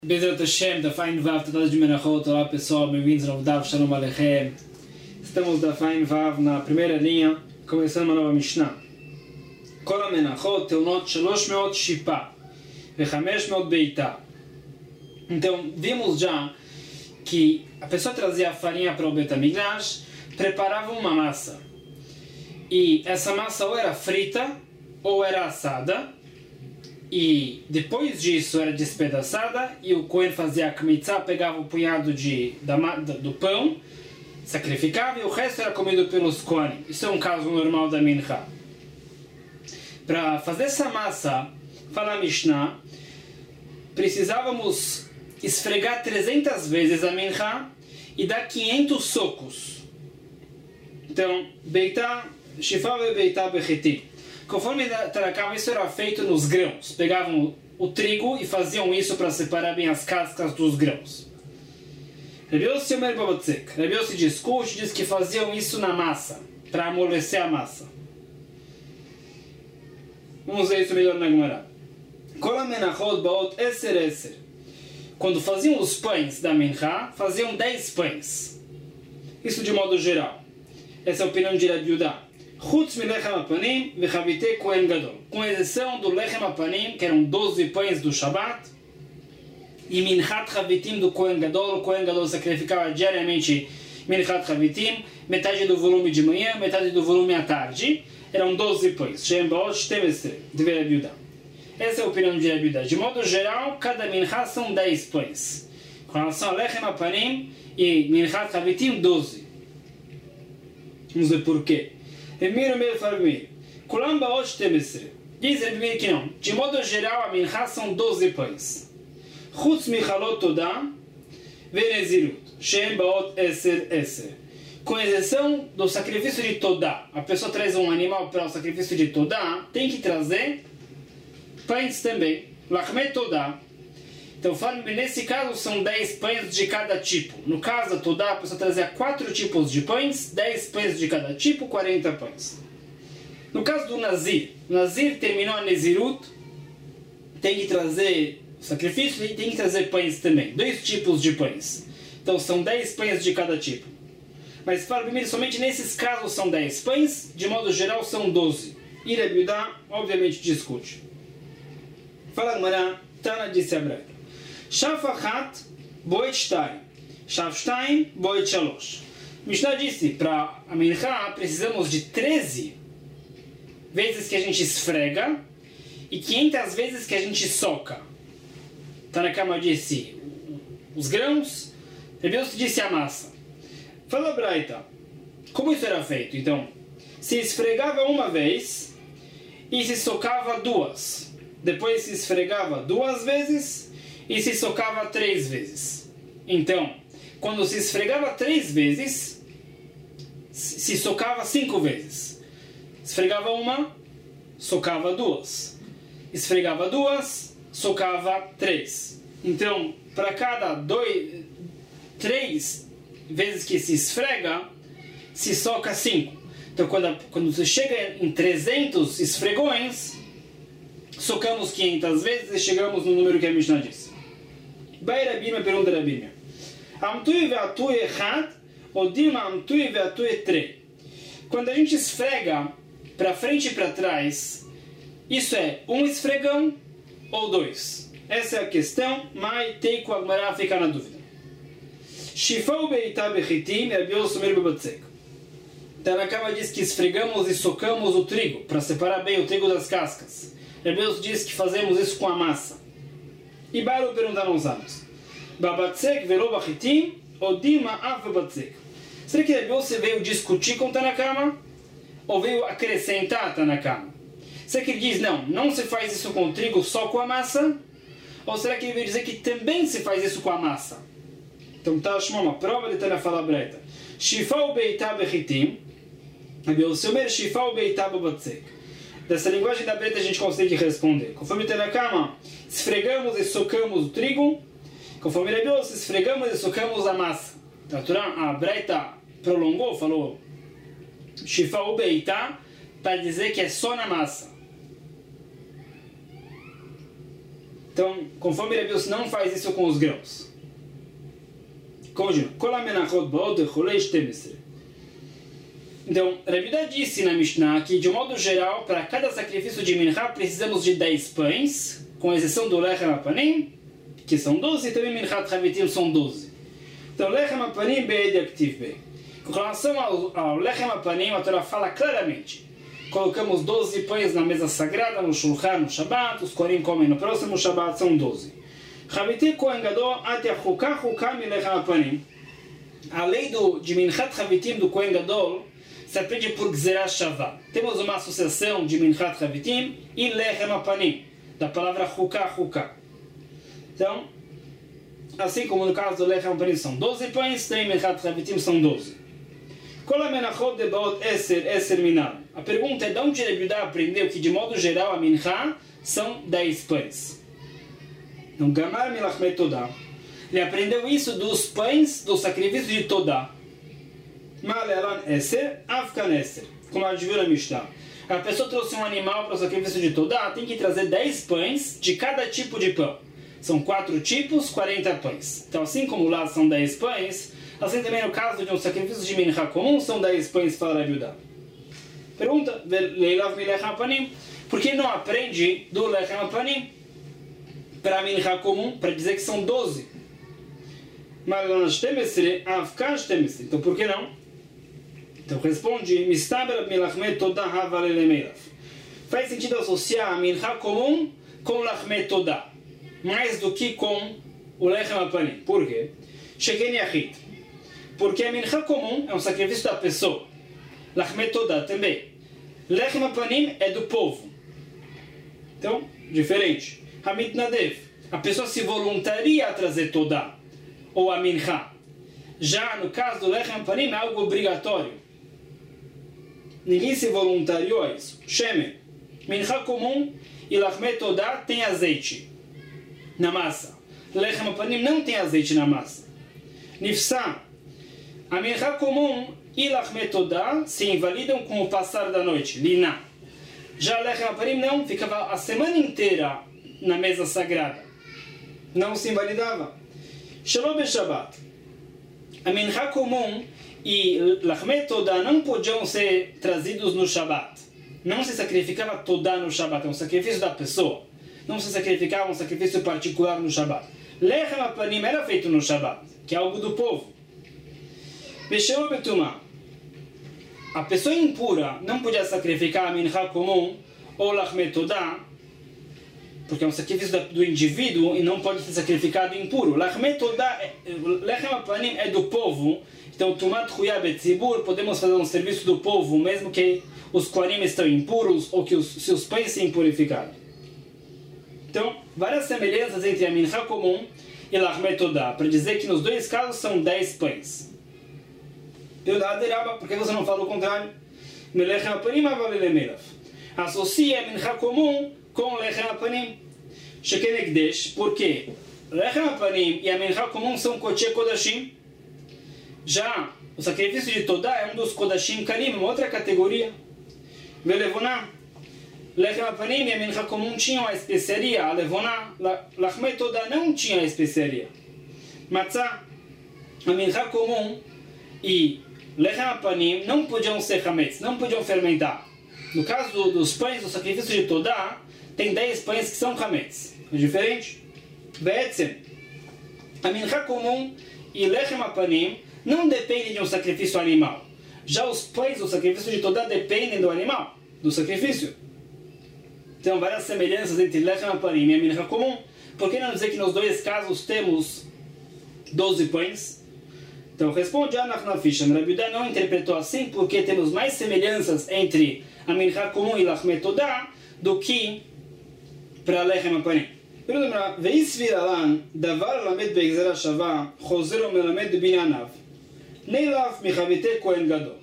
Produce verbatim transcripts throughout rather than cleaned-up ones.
Bezerra Hashem, da Fain Vav, Tadash de Menachot. Olá pessoal, bem-vindos ao Dav Shalom Aleichem. Estamos da Fain Vav na primeira linha, começando uma nova Mishnah. Kol HaMenachot teunot shalosh meot shipa vechamesh meot beitá. Então, vimos já que a pessoa trazia a farinha para o Bet HaMikdash, preparava uma massa. E essa massa ou era frita ou era assada. E depois disso era despedaçada e o Cohen fazia a kmitzah, pegava o punhado de, da, do pão, sacrificava e o resto era comido pelos Kohanim. Isso é um caso normal da Mincha. Para fazer essa massa, fala a Mishnah, precisávamos esfregar trezentas vezes a Mincha e dar quinhentos socos. Então, beitá, shifá ve beitá bechetim. Conforme Tanakama, isso era feito nos grãos. Pegavam o trigo e faziam isso para separar bem as cascas dos grãos. Rabi Yossi Omer Babatzek. Rabi Yossi discute, diz que faziam isso na massa, para amolecer a massa. Vamos ver isso melhor na Gemara. Kol HaMenachot baot eser eser. Quando faziam os pães da Mincha, faziam dez pães. Isso de modo geral. Essa é a opinião de Rabi Yudá. Chutz mi lechem apanim vechavitei Kohen Gadol. Com exceção do lechem apanim, que eram doze pães do Shabat, e minchat chavitim do Kohen Gadol. O Kohen Gadol sacrificava diariamente minchat chavitim, metade do volume de manhã, metade do volume à tarde. Eram doze pães. Shem baot shtem esrei, de Rabi Yudá. Essa é a opinião de Rabi Yudá. De modo geral, cada mincha são dez pães. Com relação a lechem apanim e minchat chavitim, doze. Vamos ver por quê. Emir Meir Farmir. Kulam baot shtem esrei. Diz Rabi Meir que não. De modo geral, a mincha são doze pães. Chutz michalot todah venezirut. Shem baot eser eser. Com exceção do sacrifício de todah. A pessoa traz um animal para o sacrifício de todah, tem que trazer pães também. Lachmet todah. Então, nesse caso, são dez pães de cada tipo. No caso da todah, a pessoa trazia quatro tipos de pães, dez pães de cada tipo, quarenta pães. No caso do Nazir, o Nazir terminou a Nezirut, tem que trazer sacrifício e tem que trazer pães também. Dois tipos de pães. Então, são dez pães de cada tipo. Mas, para primeiro, somente nesses casos são dez pães, de modo geral são doze. E Rabi Yudá, obviamente, discute. Fala Gemara, Tana disse a Braita. Shaf achat boet shtai. Shaf shtaim boet shalosh. Mishnah disse, para a mincha precisamos de treze vezes que a gente esfrega e quinhentas vezes que a gente soca. Tanakama disse os grãos, Rabi Yossi disse a massa. Fala Braita, como isso era feito? Então, se esfregava uma vez e se socava duas. Depois se esfregava duas vezes e se socava três vezes. Então, quando se esfregava três vezes, se socava cinco vezes. Esfregava uma, socava duas. Esfregava duas, socava três. Então, para cada dois, três vezes que se esfrega, se soca cinco. Então, quando, quando você chega em trezentos esfregões, socamos quinhentas vezes e chegamos no número que a Mishnah disse. Bai Rabima pergunta Rabima. Amtui ve'atui echad, odima amtui ve'atui trei. Quando a gente esfrega para frente e para trás, isso é um esfregão ou dois? Essa é a questão, mas Teiku Agmará fica na dúvida. Shifau beitá bechitim, Rabi Yossi Omer Babatzek. Tanakama diz que esfregamos e socamos o trigo, para separar bem o trigo das cascas. Rabi Yossi diz que fazemos isso com a massa. E Baru perguntaram os anos. Babatzek velo bachitim, odima av babatzek. Será que Rabi Yossi veio discutir com Tanakama? Ou veio acrescentar Tanakama? Será que ele diz, não, não se faz isso com o trigo, só com a massa? Ou será que ele veio dizer que também se faz isso com a massa? Então está uma prova de Tana fala Braita. Shifau beitá bechitim, Rabi Yossi Omer shifau beitá babatzek. Dessa linguagem da Braita a gente consegue responder. Conforme Tanakama, esfregamos e socamos o trigo. Conforme Rabi Yossi, esfregamos e socamos a massa. A Braita prolongou, falou Shifau beitá, para dizer que é só na massa. Então, conforme Rabi Yossi não faz isso com os grãos. Continua. Então, Rabi Yehuda disse na Mishnah que, de um modo geral, para cada sacrifício de Minchá, precisamos de dez pães, com exceção do Lechem Apanim, que são doze, e também Minchat Chavitim são doze. Então, Lechem Apanim be'ed aktiv be. Com relação ao, ao Lechem Apanim, a Torá fala claramente: colocamos doze pães na mesa sagrada, no Shulchan, no Shabbat, os Korim comem no próximo Shabbat, são doze. Chavitim Kohen Gadol até Chukah Chukah mi Lechem Apanim. A lei do, de Minchat Chavitim do Kohen Gadol se aprende por Gzerah Shavah. Temos uma associação de Minchat Chavitim e Lechem Apanim, da palavra Chukah Chukah. Então, assim como no caso do Lechem Apanim são doze pães, também Minchat Chavitim são doze. A pergunta é de onde Rabi Yehuda aprendeu que, de modo geral, a Minchá são dez pães. No Gamar Milachmet Todá, ele aprendeu isso dos pães do sacrifício de Todá. Ma'alelan Eser, Afkan Eser. Como a gente viu na Mishnah. A pessoa trouxe um animal para o sacrifício de Todá, tem que trazer dez pães de cada tipo de pão. São quatro tipos, quarenta pães. Então, assim como lá são dez pães, assim também no caso de um sacrifício de Minchá comum, são dez pães para Rabi Yehuda. Pergunta, Leilav mi Lechem Apanim, por que não aprende do Lechem Apanim para a Minchá comum, para dizer que são doze? Então, por que não? Então, responde, Mistaber milachmet todah havalel emeirav. Faz sentido associar a Minchá comum com o Lachmet Todá, mais do que com o Lechem Apanim. Por quê? Sheken Yachid. Porque a Minchá comum é um sacrifício da pessoa. Lachmet Todá também. Lechem Apanim é do povo. Então, diferente. Hamit Nadev. A pessoa se voluntaria a trazer Todá, ou a Minchá. Já no caso do Lechem Apanim é algo obrigatório. Ninguém se voluntariou a isso. Shemen. Minchá comum e Lachmet Todá tem azeite na massa. Lechem Apanim não tem azeite na massa. Nifsá. A Minchá comum e Lachmet Todá se invalidam com o passar da noite. Liná. Já Lechem Apanim não, ficava a semana inteira na mesa sagrada. Não se invalidava. Shalom be Shabbat. A Minchá comum e Lachmet Todá não podiam ser trazidos no Shabbat. Não se sacrificava Todá no Shabbat, é um sacrifício da pessoa. Não se sacrificava um sacrifício particular no Shabbat. Lechem Apanim era feito no Shabbat, que é algo do povo. Besheu betumá. A pessoa impura não podia sacrificar a Minchá comum ou Lachmet Todá, porque é um sacrifício do indivíduo e não pode ser sacrificado impuro. Lachmet Todá, Lechem Apanim é do povo, então Tumat Chuyá Betzibur, podemos fazer um serviço do povo, mesmo que os Kohanim estão impuros ou que os seus pães se impurificaram. Então, várias semelhanças entre a Minchá comum e Lachmet Todá, para dizer que nos dois casos são dez pães. Por que você não fala o contrário? Lechem Apanim avalel emeirav. Associa a Minchá comum com Lechem Apanim. Sheken Ekdesh, porque Lechem Apanim e a Minchá comum são Kodesh Kodashim. Já o sacrifício de Todá é um dos Kodashim Kalim, uma outra categoria. Velevoná. Lechem Apanim e a Minchá comum tinham a especiaria, a Levoná. Lachmet Todá não tinha a especiaria. Matzah. A Minchá comum e Lechem Apanim não podiam ser chametz, não podiam fermentar. No caso do, dos pães do sacrifício de Todá, tem dez pães que são chametz. É diferente? Be'etzem. A Minchá comum e Lechem Apanim não dependem de um sacrifício animal. Já os pães do sacrifício de Todá dependem do animal, do sacrifício. Então, várias semelhanças entre Lechem Apanim e a Minchá comum. Por que não dizer que nos dois casos temos doze pães? Então, responde Anach Nafishan. Rabi Yehuda não interpretou assim porque temos mais semelhanças entre a Minchá comum e Lachmet Todá do que para Lechem Apanim. Veisvir alan davar lamed be'gzerah shavah chozer umelamed binyaanav neilaf michavite Kohen Gadol.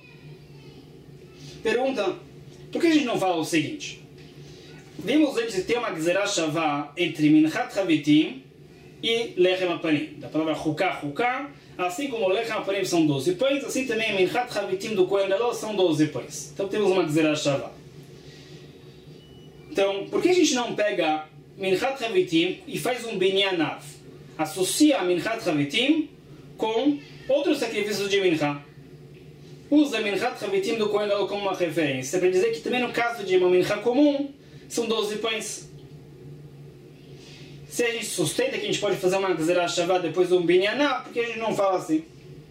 Pergunta, por que a gente não fala o seguinte? Vimos antes que tem uma Gzerah Shavah entre Minchat Chavitim e Lechem Apanim. Da palavra Chukah, Chukah, assim como Lechem Apanim são doze pães, assim também Minchat Chavitim do Kohen Gadol são doze pães. Então temos uma Gzerah Shavah. Então, por que a gente não pega Minchat Havitim e faz um Binyanav. Associa a Minchat Havitim com outros sacrifícios de Mincha. Usa Minchat Havitim do Kohen Gadol como uma referência, para dizer que também no caso de uma Mincha comum, são doze pães. Se a gente sustenta que a gente pode fazer uma Gzerah Shavá depois do Binyanav, porque a gente não fala assim?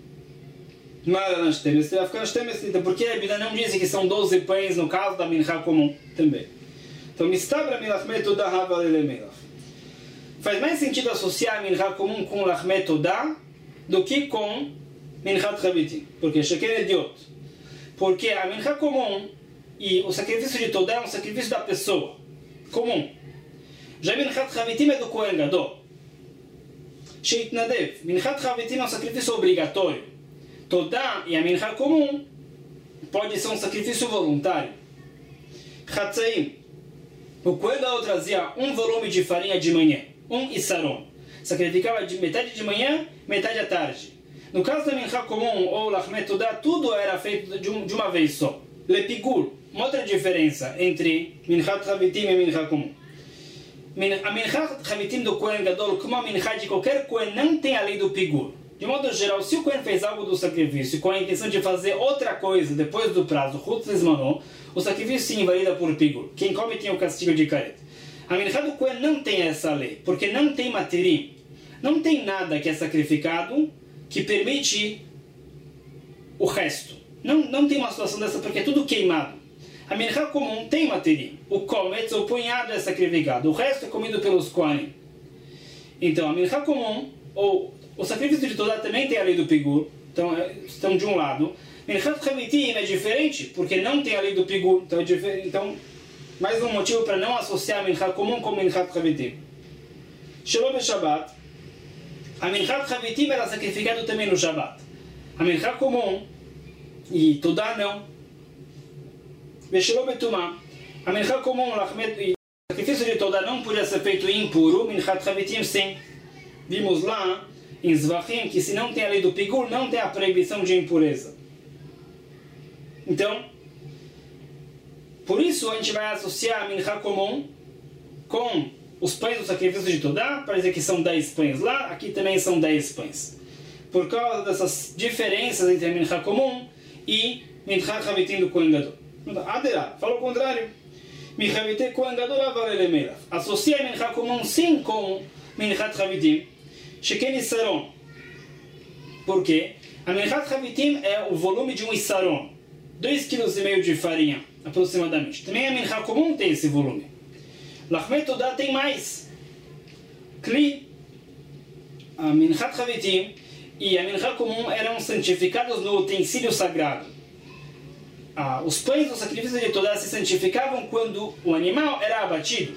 Mas vai ficar porque a Bíblia não diz que são doze pães no caso da Mincha comum também. Então, Mistabra Milachmet Todah Hava Lelemelach. Faz mais sentido associar a Mincha comum com Lachmet Todah do que com Minchat Havitim. Porque Sheker é Diot. Porque a Mincha comum e o sacrifício de Todah é um sacrifício da pessoa comum. Já Minchat Havitim é do Kohen Gadol. Sheitnadev. Minchat Havitim é um sacrifício obrigatório. Todah e a Mincha comum pode ser um sacrifício voluntário. Chatzaim. O Kohen Gadol trazia um volume de farinha de manhã, um Issaron. Sacrificava de metade de manhã, metade à tarde. No caso da Mincha comum ou Lachmet Todah, tudo era feito de, um, de uma vez só. Lepigur, uma outra diferença entre Minchat Havitim e Mincha comum. A Minchat Havitim do Kohen Gadol, como a Mincha de qualquer Kohen, não tem a lei do Pigur. De modo geral, se o Kohen fez algo do sacrifício com a intenção de fazer outra coisa depois do prazo, Chutz Lizmano, o sacrifício se invalida por Pigur. Quem come tem o castigo de Karet. A Mincha do Kohen não tem essa lei, porque não tem materim. Não tem nada que é sacrificado que permite o resto. Não, não tem uma situação dessa porque é tudo queimado. A Mincha comum tem materim. O kometz, o punhado, é sacrificado. O resto é comido pelos Kohanim. Então, a Mincha comum, ou o sacrifício de Todah também tem a lei do Pigur. Então, estão de um lado. Minchat Havitim é diferente, porque não tem a lei do Pigur. Então, é então mais um motivo para não associar a Mincha comum com Minchat Havitim. Shalom e Shabbat. A Minchat Havitim era sacrificado também no Shabbat. A Mincha comum e Todah não. Veshalom e Tumah. A Mincha comum e o sacrifício de Todah não podia ser feito impuro. Minchat Havitim sim. Vimos lá em Zvachim que se não tem a lei do Pigur, não tem a proibição de impureza. Então, por isso a gente vai associar a Mincha comum com os pães do sacrifício de Todah, para dizer que são dez pães lá, aqui também são dez pães. Por causa dessas diferenças entre a Mincha comum e Minchat Havitim do Kohen Gadol. Aderá, fala o contrário. Minchat Havitim Kohen Gadol avar elemelach. Associa a Mincha comum sim com Minchat Havitim. Sheken Issaron. Por quê? A Minchat Havitim é o volume de um Issaron. dois vírgula cinco quilos de farinha, aproximadamente. Também a Mincha comum tem esse volume. Lachmet Todah tem mais. Kli, a Minchat Havitim e a Mincha comum eram santificados no utensílio sagrado. Ah, os pães do sacrifício de Todah se santificavam quando o animal era abatido.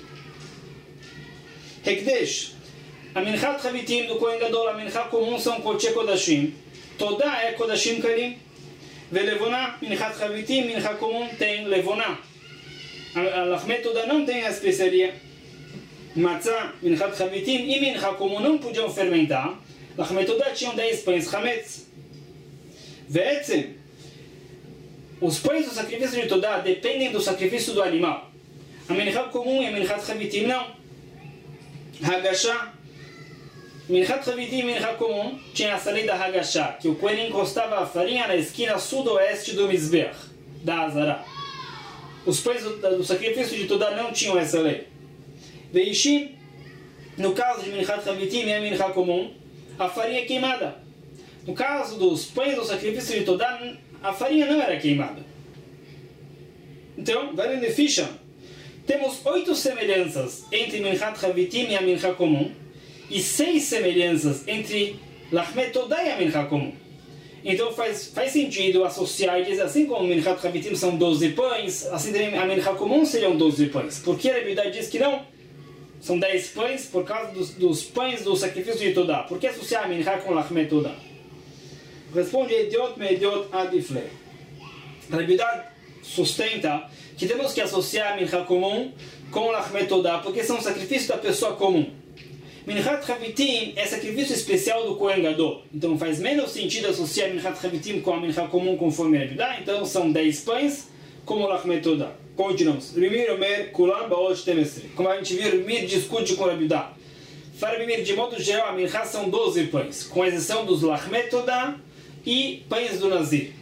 Hekdesh. A Minchat Havitim do Kohen Gadol, a Mincha comum são Kodesh Kodashim. Todah é Kodashim Kalim. Velevoná, Minchat Havitim, Mincha comum tem Levoná. A Lachmet Todah não tem a especiaria. Matzah, Minchat Havitim e Mincha comum não podiam fermentar. Lachmet Todah tinham dez pães Hametz. Ve'etzem. Os pães do sacrifício de Todah dependem do sacrifício do animal. A Mincha comum e a Minchat Havitim não. Hagashá. Minchat Havitim e Mincha comum tinha essa lei da Hagashá, que o Kohen encostava a farinha na esquina sudoeste do Mizbeach, da Azará. Os pães do, do sacrifício de Todah não tinham essa lei. Veishim, no caso de Minchat Havitim e a Mincha comum, a farinha é queimada. No caso dos pães do sacrifício de Todah, a farinha não era queimada. Então, vale de ficha. Temos oito semelhanças entre Minchat Havitim e a Mincha comum e seis semelhanças entre Lachmet Todah e a Mincha comum. Então faz, faz sentido associar e dizer assim como Minchat Havitim são doze pães, assim também a Mincha comum seriam doze pães. Por que a Bíblia diz que não? São dez pães por causa dos, dos pães do sacrifício de Todah. Por que associar a Mincha com Lachmet Todah? Responde Idiot me Idiot Adifle. A Bíblia sustenta que temos que associar a Mincha comum com Lachmet Todah, porque são sacrifícios da pessoa comum. Minchat Havitim é sacrifício especial do Kohen Gadol. Então faz menos sentido associar Minchat Havitim com a Mincha comum conforme a Bíblia. Então são dez pães como Lachmetodá. Continuamos. Rabbi Omer, Kulam Baot Shtemesre. Como a gente viu, Rabbi discute com Rabbi Yehuda. Para Rabbi, de modo geral, a Minchá são doze pães, com exceção dos Lachmetodá e pães do Nazir.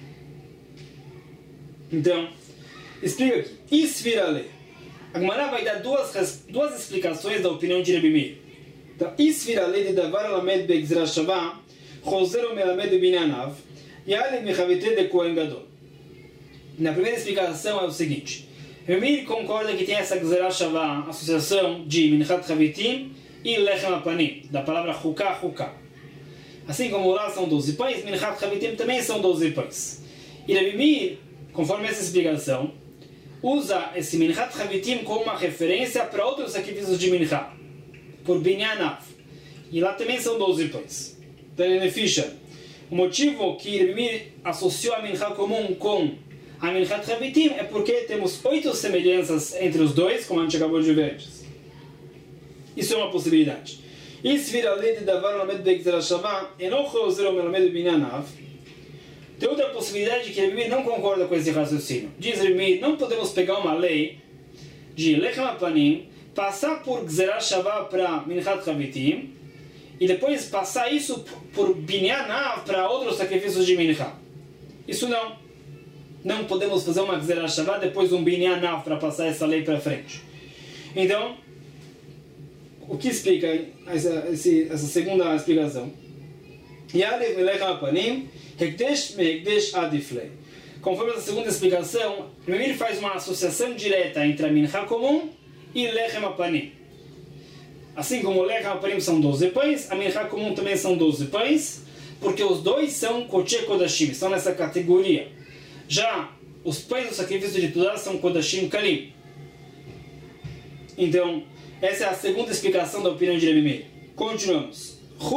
Então, explica aqui. Isvirale. A Gemara vai dar duas, duas explicações da opinião de Rabbi Meir. Então, Isvirale de Davar Lamed Begzra Shavá, Choser Melamed Binanav, Yale Mechavete de Kohen Gadol. Na primeira explicação é o seguinte. Rabbi Meir concorda que tem essa Gzera Shavá, associação de Minchat Chavitim e Lechem Apanim, da palavra Chukah Chukah. Assim como lá são doze pães, Minchat Chavitim também são doze pães. E Rabbi Meir, conforme essa explicação, usa esse Minchat Chavitim como uma referência para outros sacrifícios de Minchá, por Binyanav. E lá também são doze pães. Então ele ficha. O motivo que Rabbi Meir associou a Minchá comum com a Minchat Chavitim é porque temos oito semelhanças entre os dois, como a gente acabou de ver antes. Isso é uma possibilidade. Isso vira a lei de Davar Lamed Begzera Shavá, Enoch Ozer Melamed Binyanav. Tem outra possibilidade que Rabbi Meir não concorda com esse raciocínio. Diz Rabbi Meir, não podemos pegar uma lei de Lechem Apanim, passar por Gzera Shavá para Minchat Chavitim, e depois passar isso por Binyanav para outros sacrifícios de Minchá. Isso não. Não podemos fazer uma Gzera Shavá depois um Binyanav para passar essa lei para frente. Então, o que explica essa, essa segunda explicação? Yalev Lechem Apanim, Hekdesh me-Hekdesh Adiflei. Conforme essa segunda explicação, Rabbi Meir faz uma associação direta entre a Minchá comum e Lechem Apanim. Assim como o Lechem Apanim são doze pães, a Minchá comum também são doze pães, porque os dois são Kodesh Kodashim, estão nessa categoria. Já os pães do sacrifício de Tudá são Kodashim Kalim. Então, essa é a segunda explicação da opinião de Rabbi Meir. Continuamos.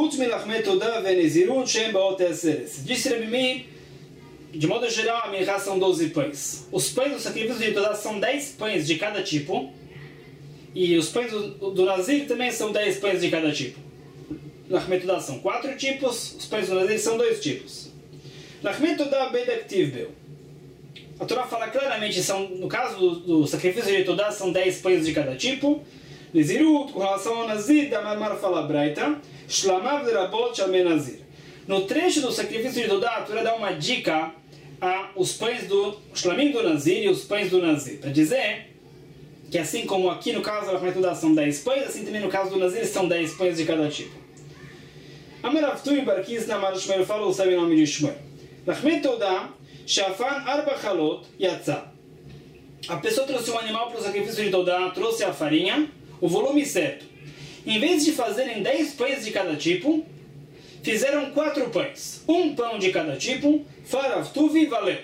Disse Rabbi Meir, de modo geral, a Minchá são doze pães. Os pães do sacrifício de Tudá são dez pães de cada tipo. E os pães do, do Nazir também são dez pães de cada tipo. Lachmetudá são quatro tipos, os pães do Nazir são dois tipos. Lachmetudá bedaktivbeu. A Torá fala claramente, são, no caso do, do sacrifício de Tudá, são dez pães de cada tipo. Nezirut, com relação ao Nazir, da Marmar fala Braita, Shlamav derabot shalmei Nazir. No trecho do sacrifício de Tudá, a Torá dá uma dica a os pães do Shlamim do Nazir e os pães do Nazir, para dizer que assim como aqui no caso da Lachmetudá são dez pães, assim também no caso do Nazir são dez pães de cada tipo. Amaravtu e Barquis na Mara Shmuel falou, sabe o nome de Shmuel. Lachmetudá, Shafan arba chalot yatzah. A pessoa trouxe um animal para o sacrifício de Tudá, trouxe a farinha, o volume certo. Em vez de fazerem dez pães de cada tipo, fizeram quatro pães. Um pão de cada tipo, faravtuvi valeu.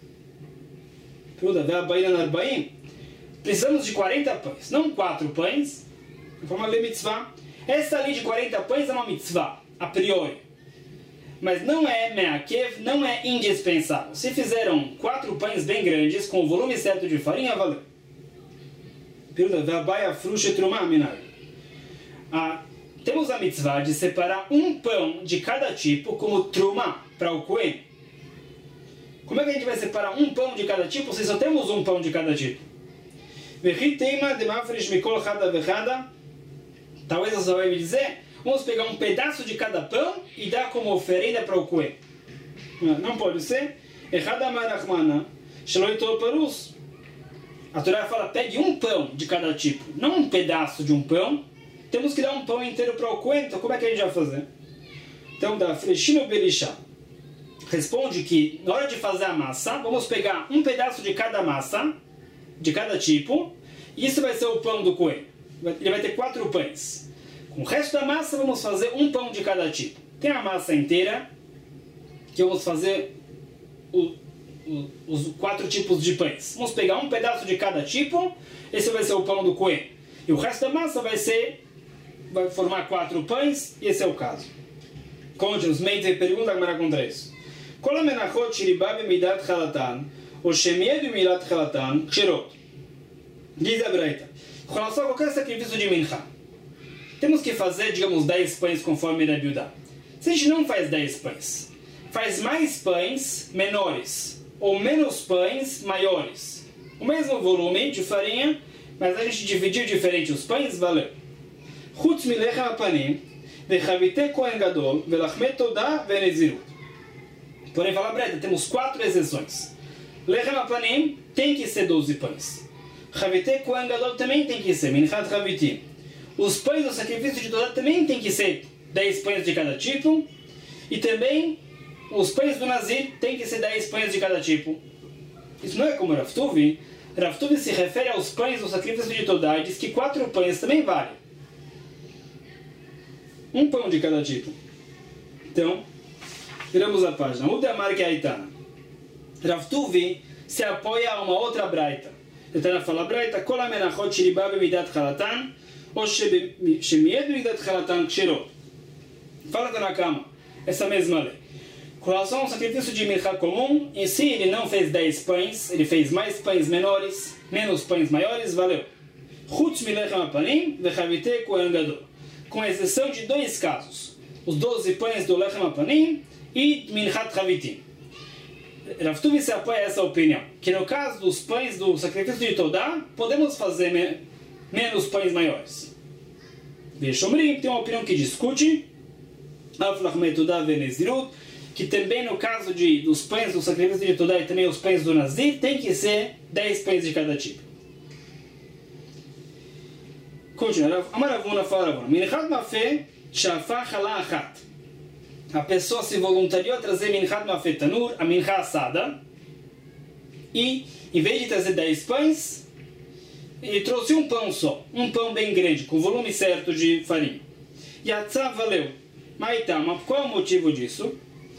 Precisamos de quarenta pães, não quatro pães, de forma de mitzvah. Essa lei de quarenta pães é uma mitzvah, a priori. Mas não é meakev, não é indispensável. Se fizeram quatro pães bem grandes, com o volume certo de farinha, valeu. Ah, temos a mitzvah de separar um pão de cada tipo como truma para o Kohen. Como é que a gente vai separar um pão de cada tipo se só temos um pão de cada tipo? Talvez você vai me dizer, vamos pegar um pedaço de cada pão e dar como oferenda para o Kohen. Não pode ser. A Torá fala, pegue um pão de cada tipo, não um pedaço de um pão. Temos que dar um pão inteiro para o Kohen, então como é que a gente vai fazer? Então, da Freshino Berishá responde que, na hora de fazer a massa, vamos pegar um pedaço de cada massa, de cada tipo, e isso vai ser o pão do Kohen. Ele vai ter quatro pães. Com o resto da massa, vamos fazer um pão de cada tipo. Tem a massa inteira, que vamos fazer o, o, os quatro tipos de pães. Vamos pegar um pedaço de cada tipo, esse vai ser o pão do Kohen. E o resto da massa vai ser, vai formar quatro pães, e esse é o caso. Conte-nos, Meite pergunta a Gemara contra isso. Kol amenachot shiribab midat chalatan, ou shemiedu midat chalatan, kshirot. Diz a Braita. Com relação a qualquer sacrifício de minchá, temos que fazer, digamos, dez pães conforme Rabbi Yehuda. Se a gente não faz dez pães, faz mais pães menores, ou menos pães maiores. O mesmo volume de farinha, mas a gente dividiu diferente os pães, valeu. Chutz milechem apanim, vechavite kohen gadol, velachmet todah venezirut. Porém, fala Breda, temos quatro exceções. Lechem apanim tem que ser doze pães. Chavite kohen gadol também tem que ser, minchat chavitim. Os pães do sacrifício de Todá também tem que ser dez pães de cada tipo. E também os pães do Nazir tem que ser dez pães de cada tipo. Isso não é como Rav Tuvi. Rav Tuvi se refere aos pães do sacrifício de Todá e diz que quatro pães também valem. Um pão de cada tipo. Então, viramos a página. Uda Marque Aitana. Rav Tuvi se apoia a uma outra braita. Aitana fala braita, Kol amenachot shiriba bemidat chalatan, ou shemied bemidat chalatan kshirot. Fala na cama. Essa mesma lei. Com relação ao sacrifício de minchá comum, em si ele não fez dez pães, ele fez mais pães menores, menos pães maiores, valeu. Chutz milechem apanim vechavite kohen gadol. Com exceção de dois casos. Os doze pães do lechem apanim e minchat chavitim. Rav Tuvi se apoia a essa opinião, que no caso dos pães do sacrifício de Todá, podemos fazer me menos pães maiores. Veshomrim tem uma opinião que discute, Aflachmet Todá venezirut, que também no caso de, dos pães do sacrifício de Todá e também os pães do Nazir, tem que ser dez pães de cada tipo. Continua. Amaravuna fala Ravuna. Minchat mafé shafá chalá achat. A pessoa se voluntariou a trazer minchat mafé tanur, a minchá assada, e em vez de trazer dez pães, ele trouxe um pão só, um pão bem grande, com volume certo de farinha. E a tzá valeu. Maitama, qual é o motivo disso?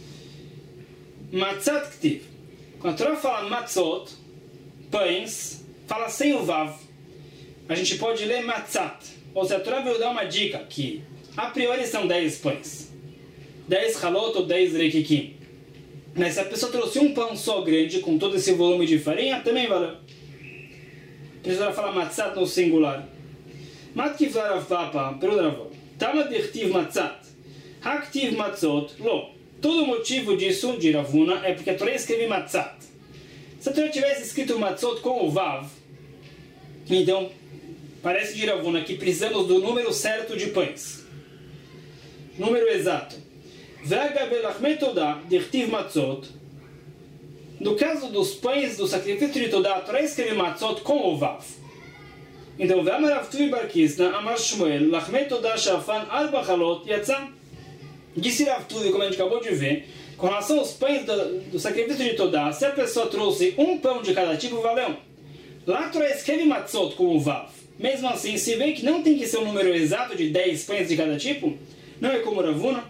Matzat ktiv. Quando a Torá fala matzot, pães, fala sem o vav. A gente pode ler matzat. Ou seja, a Torá veio dar uma dica que a priori são dez pães. dez halot ou dez rekikim. Mas se a pessoa trouxe um pão só grande, com todo esse volume de farinha, também valeu. A pessoa fala matzat no singular. Matkiv larav papa, pergunta Ravon. Tama dirtiv matzat. Haktiv matzot, lo. Todo o motivo disso, de Ravuna, é porque a Torá escreve matzat. Se a Torá tivesse escrito matzot com o vav, então, parece de Ravuna que precisamos do número certo de pães. Número exato. Vegabelachmet Todá, dirtiv matzot. No caso dos pães do sacrifício de Todá, a Torá escreve matzot com o vav. Então, Ve'amar Tuvi bar Kisna, Amar Shmuel, lachmet Todá shafan arba halot yatzah. Disse Rav Tuvi, como a gente acabou de ver, com relação aos pães do, do sacrifício de Todá, se a pessoa trouxe um pão de cada tipo, valeu. Lá a Torá escreve matzot com o vav. Mesmo assim, se vê que não tem que ser um número exato de dez pães de cada tipo, não é como Ravuna.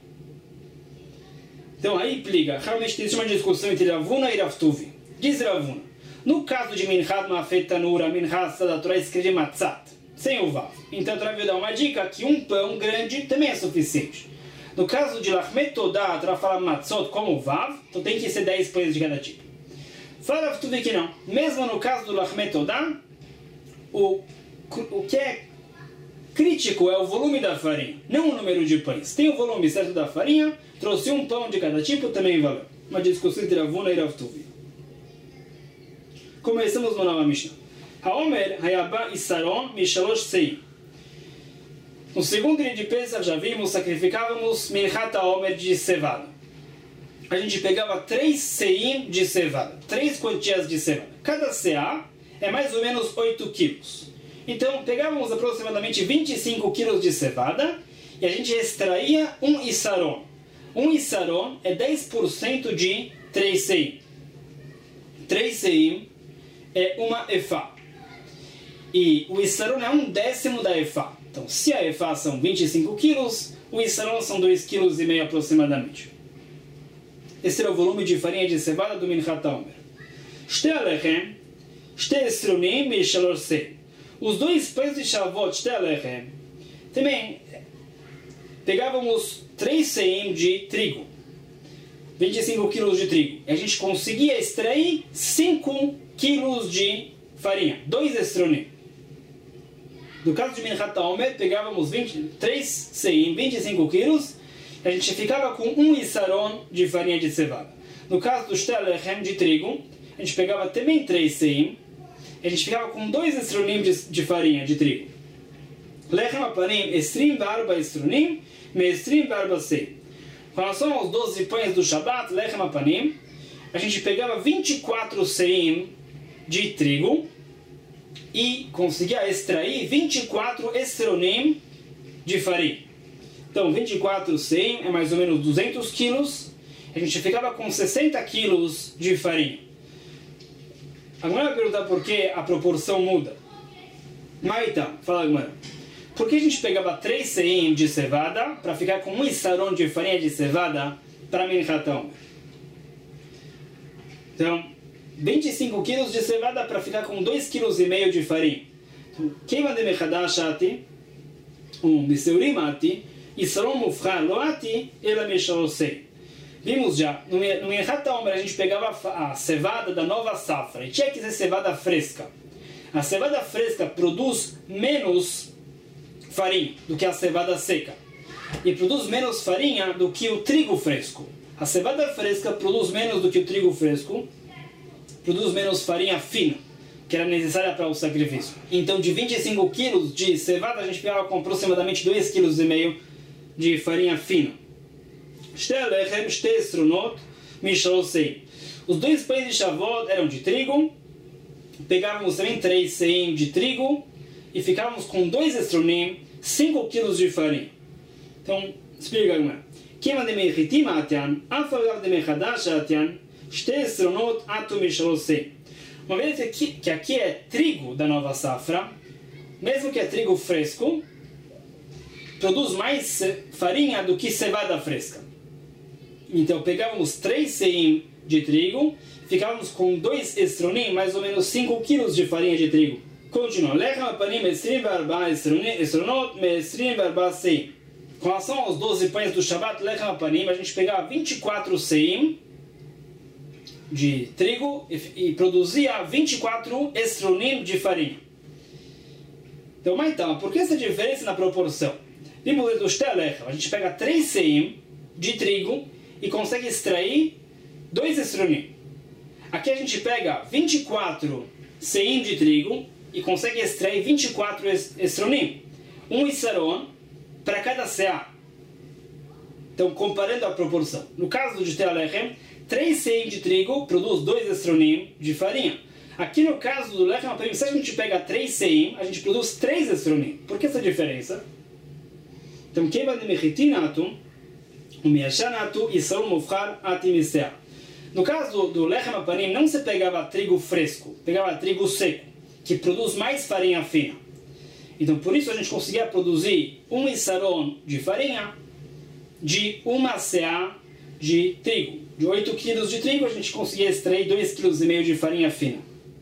Então aí pliga, realmente existe uma discussão entre Ravuna e Rav Tuvi. Diz Ravuna, no caso de Minchat Mafé Tanur, a Minchá da Torá escreve matzat, sem o vav. Então a Torá veio dar uma dica que um pão grande também é suficiente. No caso de Lachmet Todá, a Torá fala matzot como vav, então tem que ser dez pães de cada tipo. Fala Rav Tuvi que não. Mesmo no caso do Lachmet Todá, o, o que é crítico é o volume da farinha, não o número de pães. Tem o volume certo da farinha, trouxe um pão de cada tipo, também valeu. Uma discussão entre Ravuna e Rav Tuvi. Começamos no Nova Mishnah. Haomer hayaba isaron mishalosh sei. No segundo dia de Pesach, já vimos, sacrificávamos minchat haomer de cevada. A gente pegava três seim de cevada, três quantias de cevada. Cada seá é mais ou menos oito quilos. Então, pegávamos aproximadamente vinte e cinco quilos de cevada e a gente extraía um isaron. Um isaron é dez por cento de três seim. três seim é uma efá. E o isaron é um décimo da efá. Então, se a efá são vinte e cinco quilos, o isaron são dois vírgula cinco quilos aproximadamente. Esse era o volume de farinha de cevada do Minchat HaOmer. Shte alechem, shte estronim e shalosh sei. Os dois pães de Shavuot, shte alechem, também pegávamos três seim de trigo, vinte e cinco quilos de trigo. E a gente conseguia extrair cinco quilos de farinha, dois estronim. No caso de Minchat HaOmer, pegávamos três seim, vinte e cinco quilos, e a gente ficava com um isaron de farinha de cevada. No caso do shte alechem de trigo, a gente pegava também três seim, a gente ficava com dois estronim de, de farinha, de trigo. Lechem apanim esrim varba estronim, me esrim varba sei. Com relação aos doze pães do Shabat, lechem apanim, a gente pegava vinte e quatro seim de trigo e conseguia extrair vinte e quatro estronim de farinha. Então, vinte e quatro seim é mais ou menos duzentos quilos. A gente ficava com sessenta quilos de farinha. Agora vai perguntar por que a proporção muda. Mas então, fala agora. Por que a gente pegava três seim de cevada para ficar com um isaron de farinha de cevada para Minchat Haomer? Então, vinte e cinco quilos de cevada para ficar com dois vírgula cinco quilos de farinha. Keivan de mechadash ati, um miseurim ati, isaron mufchar lo ati, ela meshaosei. Vimos já, no Minchat Haomer a gente pegava a cevada da nova safra, e tinha que ser cevada fresca. A cevada fresca produz menos farinha do que a cevada seca. E produz menos farinha do que o trigo fresco. A cevada fresca produz menos do que o trigo fresco, produz menos farinha fina, que era necessária para o sacrifício. Então, de vinte e cinco quilos de cevada, a gente pegava com aproximadamente dois vírgula cinco quilos de farinha fina. Os dois pães de Shavuot eram de trigo, pegávamos também três seim de trigo e ficávamos com dois estronim, cinco quilos de farinha. Então, explica agora. Kima de mechitim atian, afagav de mechadash atian, shte estronot atu mishalosei. Uma vez que aqui, que aqui é trigo da nova safra, mesmo que é trigo fresco, produz mais farinha do que cevada fresca. Então pegávamos três seim de trigo, ficávamos com dois estronim, mais ou menos cinco quilos de farinha de trigo. Continua. Lechem apanim esrim varba estronot me esrim varba seim. Com relação aos doze pães do Shabat, lechem apanim, a gente pegava vinte e quatro seim de trigo e, e produzia vinte e quatro estronim de farinha. Então, mas então, por que essa diferença na proporção? Vimos do Shtelech, a gente pega três seim de trigo e consegue extrair dois estronim. Aqui a gente pega vinte e quatro seim de trigo e consegue extrair vinte e quatro estronim. Um isaron para cada seá. Então, comparando a proporção. No caso do Shtel Lechem, três seim de trigo produz dois estronim de farinha. Aqui no caso do Lechem Apanim, se a gente pega três seim, a gente produz três estronim. Por que essa diferença? Então, Keivan de Mechitinatu, o Miashanatu e Saul Mufchar Atimisea. No caso do Lechem Apanim, não se pegava trigo fresco, pegava trigo seco, que produz mais farinha fina. Então, por isso a gente conseguia produzir um isaron de farinha de uma seá de trigo. De oito quilos de trigo, a gente conseguia extrair dois vírgula cinco quilos de farinha fina.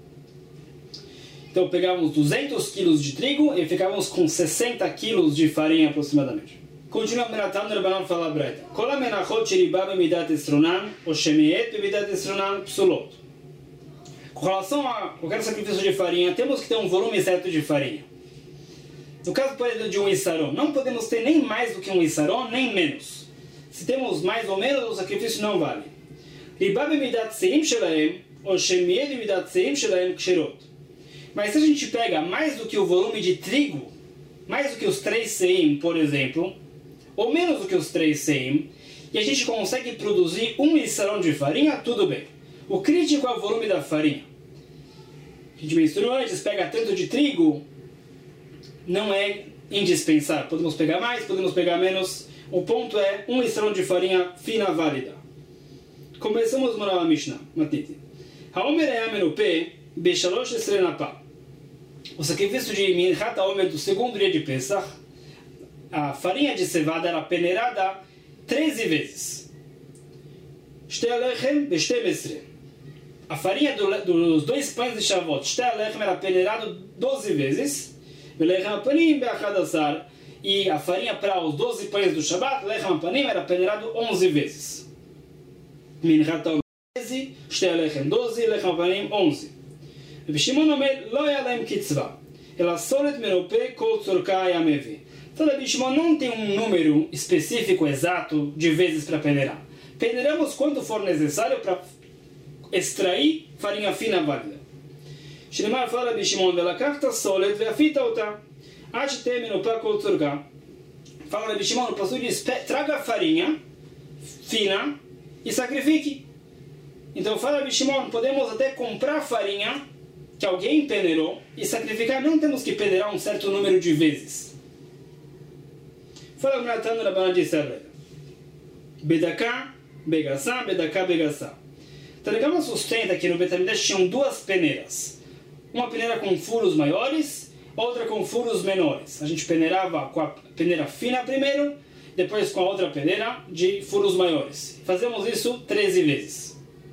Então, pegávamos duzentos quilos de trigo e ficávamos com sessenta quilos de farinha aproximadamente. Continua Menatan Rabbanan fala breta. Kol amenachot sheriba bemidat estronan, ou shemiet bemidat estronan psulot. Com relação a qualquer sacrifício de farinha, temos que ter um volume certo de farinha. No caso, por exemplo, de um isaron, não podemos ter nem mais do que um isaron, nem menos. Se temos mais ou menos, o sacrifício não vale. Riba bemidat seim shelaem, ou shemiet bemidat seim shelaem ksherot. Mas se a gente pega mais do que o volume de trigo, mais do que os três seim, por exemplo, ou menos do que os três seim, e a gente consegue produzir um isaron de farinha, tudo bem. O crítico é o volume da farinha. A gente mencionou antes, pega tanto de trigo, não é indispensável. Podemos pegar mais, podemos pegar menos. O ponto é um isaron de farinha fina válida. Começamos a morar a Mishnah, Matiti. Haomer é amenupe, beshalosh esrenapá. O sacrifício de Minchat Haomer do segundo dia de Pesach, a farinha de cevada era peneirada treze vezes. Shte alechem beshte mesre. A farinha do, dos dois pães de Shavuot, Shte alechem, era peneirado doze vezes. Lechem apanim beachadasar. E a farinha para os doze pães do Shabat, Lechem apanim, era peneirado onze vezes. Minchat Haomer treze, Shte alechem doze, Lechem apanim onze. Shimon Omer lo yalem kitzva. Ela solet merope kol tzorka yamevi. Então, Rabi Shimon não tem um número específico, exato, de vezes para peneirar. Peneiramos quanto for necessário para extrair farinha fina válida. שנאמר פאלה בשמעון ולקחת סולת ואפית אותה עד שתהיה מנופה כל צורכה. Fala Rabi Shimon, o pastor diz, traga a farinha fina e sacrifique. Então fala Rabi Shimon, podemos até comprar farinha que alguém peneirou e sacrificar, não temos que peneirar um certo número de vezes. Fala Rabbi Rabbanan de Israel, Bedaká, Begassá, Bedaká, Begassá. Então a Gama sustenta que no Beit HaMikdash tinham duas peneiras. Uma peneira com furos maiores, outra com furos menores. A gente peneirava com a peneira fina primeiro, depois com a outra peneira de furos maiores. Fazemos isso treze vezes.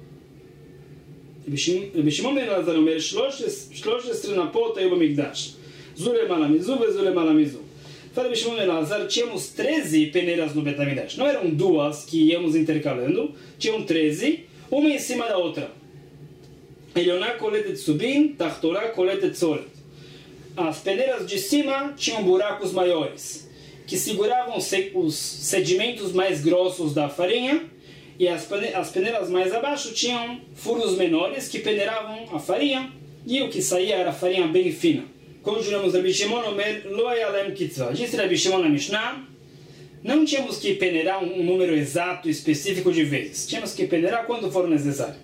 Rabbi Shimon ben Elazar אומר, שלוש עשרה נפות היו במקדש. זו למעלה מזו וזו למעלה מזו. Fala Rabbi Shimon ben Elazar, tínhamos treze peneiras no Beit HaMikdash. Não eram duas que íamos intercalando, tinham treze, uma em cima da outra. Elioná coletet subim, tachtorá coletet solet. As peneiras de cima tinham buracos maiores, que seguravam os sedimentos mais grossos da farinha, e as peneiras mais abaixo tinham furos menores que peneiravam a farinha, e o que saía era farinha bem fina. Continuamos, Rabbi Shimon Omer, Lo Yalem Kitzvah. Disse Rabbi Shimon na Mishnah, não tínhamos que peneirar um número exato, específico de vezes. Tínhamos que peneirar quando for necessário.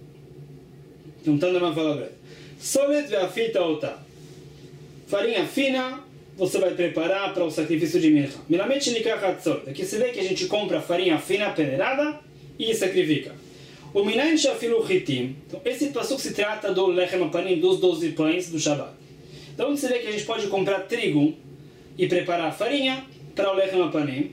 Então, Tandama fala, Solet ve'afita ota. Farinha fina, você vai preparar para o sacrifício de Mincha. Milamet nikach hatzot. Aqui se vê que a gente compra farinha fina peneirada e sacrifica. O minayin shafilu chitim. Então, esse passuco se trata do lechem apanim, dos doze pães do Shabbat. Então, você vê que a gente pode comprar trigo e preparar a farinha para o lechem apanim.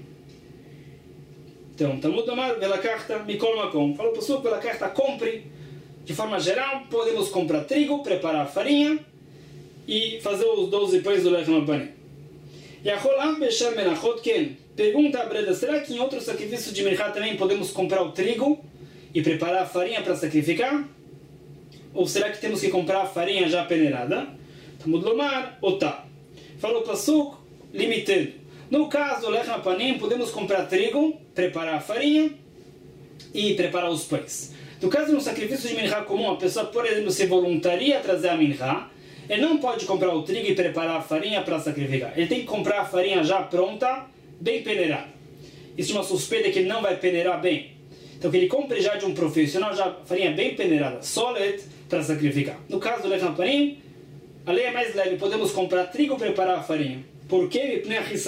Então, Talmud Amar, velakachta mikol makom. Fala o passuco, velakachta, compre. De forma geral, podemos comprar trigo, preparar a farinha e fazer os doze pães do lechem apanim. E a rolam becham menachot ken. Pergunta a Breda, será que em outros sacrifícios de Mincha também podemos comprar o trigo e preparar a farinha para sacrificar? Ou será que temos que comprar a farinha já peneirada? Talmud lomar, otá. Falou pasuk, limitando. No caso do lechem apanim, podemos comprar trigo, preparar a farinha e preparar os pães. No caso de um sacrifício de Mincha comum, a pessoa, por exemplo, se voluntaria a trazer a Mincha, ele não pode comprar o trigo e preparar a farinha para sacrificar. Ele tem que comprar a farinha já pronta, bem peneirada. Isso é uma suspeita que ele não vai peneirar bem. Então que ele compre já de um profissional, já farinha bem peneirada, solet, para sacrificar. No caso do lechem apanim, a lei é mais leve. Podemos comprar trigo e preparar a farinha. Por quê?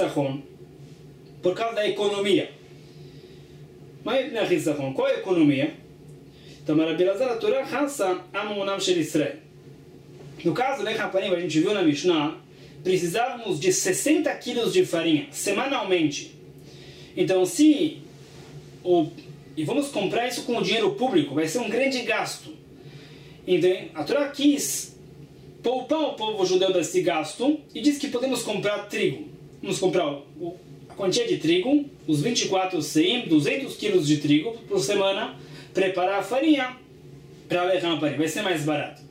Por causa da economia. Mas qual é a economia? Então, Rabbi Elazar, a Torá Hansa Amunam Shel Israel. No caso do lechem apanim, a gente viu na Mishnah, precisávamos de sessenta quilos de farinha, semanalmente. Então, se... O, e vamos comprar isso com o dinheiro público, vai ser um grande gasto. Então, a Torá quis poupar o povo judeu desse gasto e diz que podemos comprar trigo. Vamos comprar o, a quantia de trigo, os vinte e quatro seim, duzentos quilos de trigo por semana, preparar a farinha para lechem apanim, vai ser mais barato.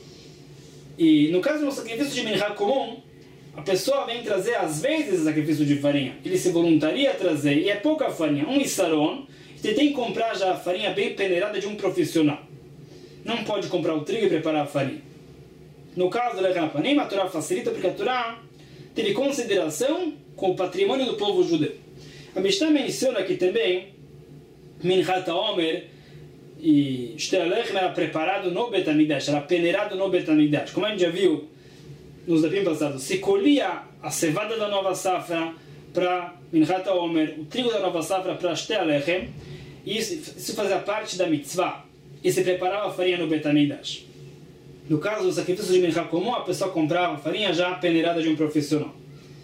E no caso do sacrifício de Mincha comum, a pessoa vem trazer às vezes o sacrifício de farinha. Ele se voluntaria a trazer, e é pouca farinha, um isaron, você tem que comprar já a farinha bem peneirada de um profissional. Não pode comprar o trigo e preparar a farinha. No caso do lechem apanim, a Torá facilita porque a Torá teve consideração com o patrimônio do povo judeu. A Mishnah menciona aqui também Minchat HaOmer e Shtei HaLechem era preparado no Beit HaMikdash, era peneirado no Beit HaMikdash. Como a gente já viu nos dapim passados, se colhia a cevada da nova safra para Minchat HaOmer, o trigo da nova safra para Shtei HaLechem, e isso, isso fazia parte da mitzvah, e se preparava a farinha no Beit HaMikdash. No caso do sacrifício de Mincha comum, a pessoa comprava a farinha já peneirada de um profissional.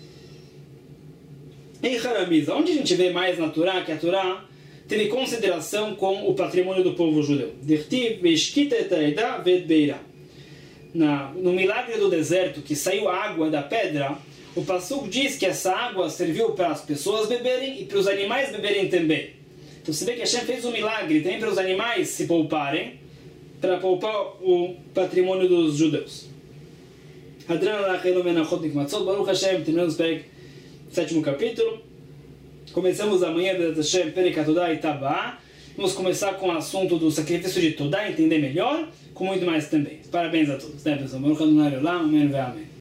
Em Haramiza, onde a gente vê mais na Torá, que a Torá teve consideração com o patrimônio do povo judeu. No milagre do deserto, que saiu água da pedra, o Passuco diz que essa água serviu para as pessoas beberem e para os animais beberem também. Então você vê que Hashem fez um milagre também para os animais se pouparem, para poupar o patrimônio dos judeus. Baruch Hashem, terminamos o sétimo capítulo. Começamos amanhã, Hashem, Perek Atodá e Tabá. Vamos começar com o assunto do sacrifício de Todá, entender melhor, com muito mais também. Parabéns a todos, né, pessoal? Amém.